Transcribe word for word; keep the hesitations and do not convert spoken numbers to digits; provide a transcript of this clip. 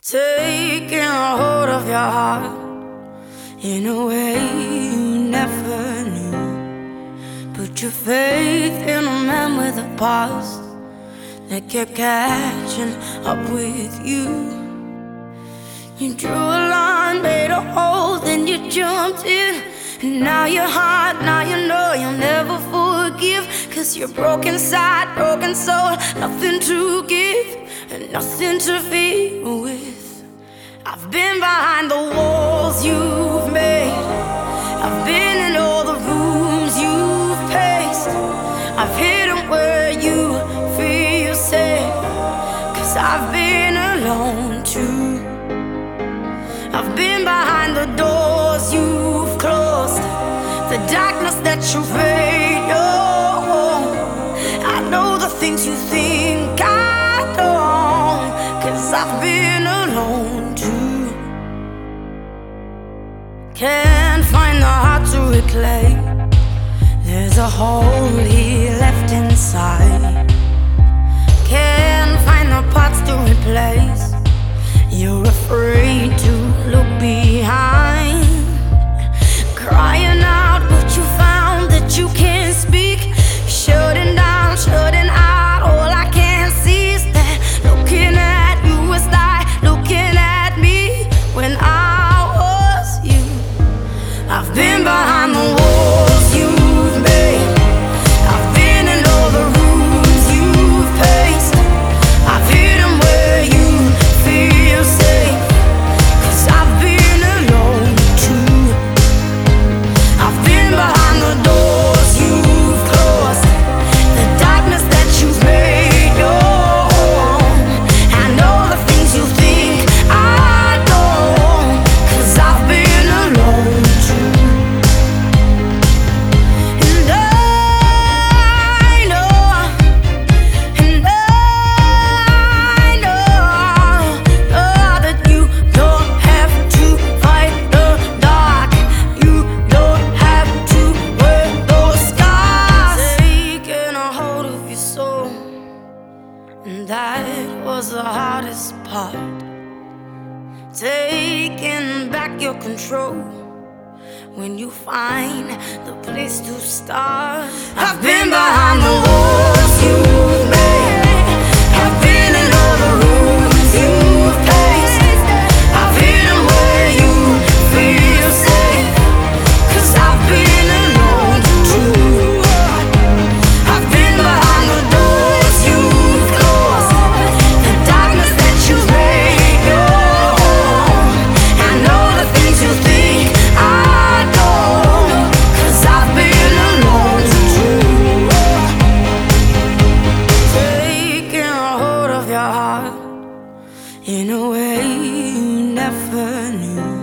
Taking a hold of your heart in a way you never knew. Put your faith in a man with a past that kept catching up with you. You drew a line, made a hole, then you jumped in. And now you're hot, now you know you'll never forgive. Cause you're broken inside, broken soul, nothing to give and nothing to feel with. I've been behind the walls you've made, I've been in all the rooms you've paced, I've hidden where you feel safe. Cause I've been alone too. I've been behind the doors you've closed, the darkness that you made your home. I know the things you think I don't, cause I've been alone too. Can't find the heart to reclaim, there's a hole here left inside. Can't find the parts to replace, you're afraid to look behind. Crying out, but you found that you can't speak. Shutting down, shutting out, all I can see is that looking at you is like looking at me when I was you. I've been behind the walls you've made, I've been in all the rooms you've paced, I've hidden where you feel safe. Cause I've been alone too. I've been behind the doors you've closed, the darkness that you've made your home. I know the things you think I don't, cause I've been alone too. And I know, and I know, know that you don't have to fight the dark, you don't have to wear those scars. Taking a hold of your soul, and that was the hardest part. Taking back your control when you find the place to start. I've been behind the walls you've made, I've been in all the rooms you've paced, I've hidden where you feel safe. Cause I've been alone too. I've been behind the doors you've closed, the darkness that you've made your home. I know the things you think I don't, cause I've been alone too. Taking a hold of your heart in a way you never knew.